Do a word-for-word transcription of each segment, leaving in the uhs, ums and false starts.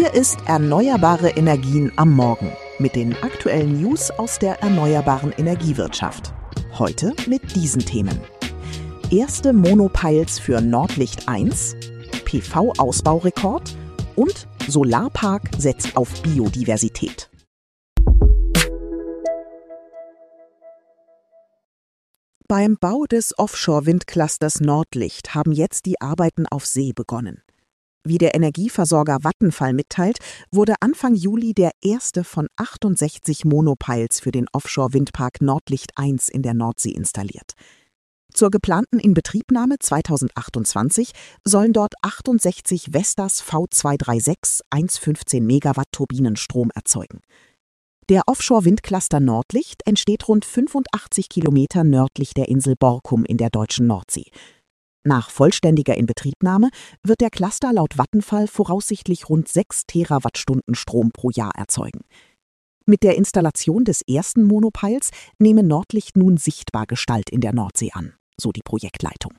Hier ist Erneuerbare Energien am Morgen mit den aktuellen News aus der erneuerbaren Energiewirtschaft. Heute mit diesen Themen. Erste Monopiles für Nordlicht eins, P V-Ausbaurekord und Solarpark setzt auf Biodiversität. Beim Bau des Offshore-Windclusters Nordlicht haben jetzt die Arbeiten auf See begonnen. Wie der Energieversorger Vattenfall mitteilt, wurde Anfang Juli der erste von achtundsechzig Monopiles für den Offshore-Windpark Nordlicht eins in der Nordsee installiert. Zur geplanten Inbetriebnahme zweitausendachtundzwanzig sollen dort achtundsechzig Vestas V zweihundertsechsunddreißig hundertfünfzehn Megawatt Turbinen Strom erzeugen. Der Offshore-Windcluster Nordlicht entsteht rund fünfundachtzig Kilometer nördlich der Insel Borkum in der deutschen Nordsee. Nach vollständiger Inbetriebnahme wird der Cluster laut Vattenfall voraussichtlich rund sechs Terawattstunden Strom pro Jahr erzeugen. Mit der Installation des ersten Monopiles nehme Nordlicht nun sichtbar Gestalt in der Nordsee an, so die Projektleitung.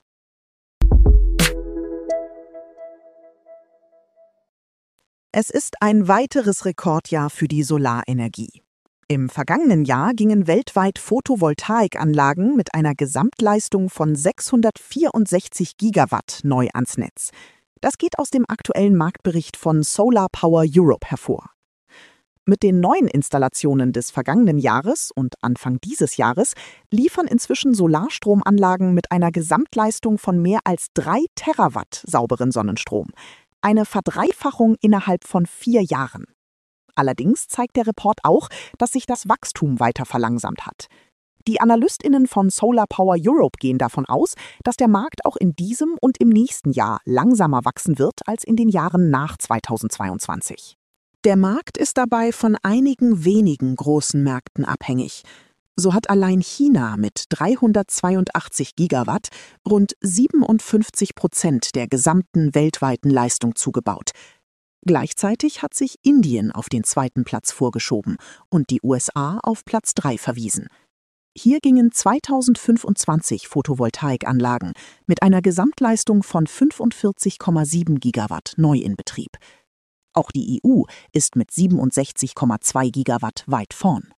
Es ist ein weiteres Rekordjahr für die Solarenergie. Im vergangenen Jahr gingen weltweit Photovoltaikanlagen mit einer Gesamtleistung von sechshundertvierundsechzig Gigawatt neu ans Netz. Das geht aus dem aktuellen Marktbericht von Solar Power Europe hervor. Mit den neuen Installationen des vergangenen Jahres und Anfang dieses Jahres liefern inzwischen Solarstromanlagen mit einer Gesamtleistung von mehr als drei Terawatt sauberen Sonnenstrom. Eine Verdreifachung innerhalb von vier Jahren. Allerdings zeigt der Report auch, dass sich das Wachstum weiter verlangsamt hat. Die AnalystInnen von Solar Power Europe gehen davon aus, dass der Markt auch in diesem und im nächsten Jahr langsamer wachsen wird als in den Jahren nach zweitausendzweiundzwanzig. Der Markt ist dabei von einigen wenigen großen Märkten abhängig. So hat allein China mit dreihundertzweiundachtzig Gigawatt rund siebenundfünfzig Prozent der gesamten weltweiten Leistung zugebaut. Gleichzeitig hat sich Indien auf den zweiten Platz vorgeschoben und die U S A auf Platz drei verwiesen. Hier gingen zweitausendfünfundzwanzig Photovoltaikanlagen mit einer Gesamtleistung von fünfundvierzig Komma sieben Gigawatt neu in Betrieb. Auch die E U ist mit siebenundsechzig Komma zwei Gigawatt weit vorn.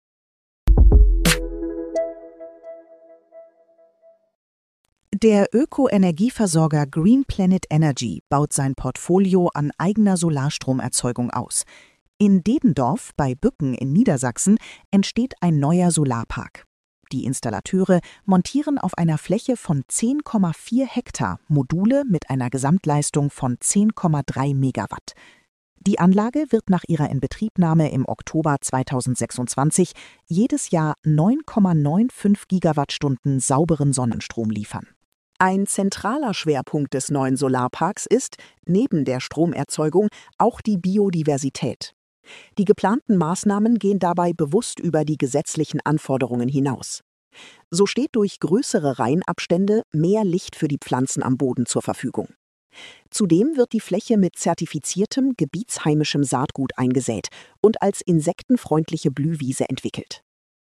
Der Öko-Energieversorger Green Planet Energy baut sein Portfolio an eigener Solarstromerzeugung aus. In Dedendorf bei Bücken in Niedersachsen entsteht ein neuer Solarpark. Die Installateure montieren auf einer Fläche von zehn Komma vier Hektar Module mit einer Gesamtleistung von zehn Komma drei Megawatt. Die Anlage wird nach ihrer Inbetriebnahme im Oktober zweitausendsechsundzwanzig jedes Jahr neun Komma fünfundneunzig Gigawattstunden sauberen Sonnenstrom liefern. Ein zentraler Schwerpunkt des neuen Solarparks ist, neben der Stromerzeugung, auch die Biodiversität. Die geplanten Maßnahmen gehen dabei bewusst über die gesetzlichen Anforderungen hinaus. So steht durch größere Reihenabstände mehr Licht für die Pflanzen am Boden zur Verfügung. Zudem wird die Fläche mit zertifiziertem, gebietsheimischem Saatgut eingesät und als insektenfreundliche Blühwiese entwickelt.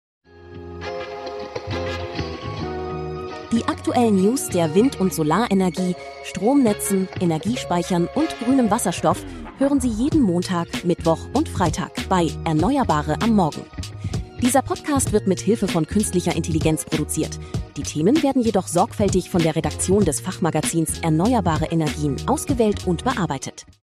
Die aktuellen News der Wind- und Solarenergie, Stromnetzen, Energiespeichern und grünem Wasserstoff hören Sie jeden Montag, Mittwoch und Freitag bei Erneuerbare am Morgen. Dieser Podcast wird mit Hilfe von künstlicher Intelligenz produziert. Die Themen werden jedoch sorgfältig von der Redaktion des Fachmagazins Erneuerbare Energien ausgewählt und bearbeitet.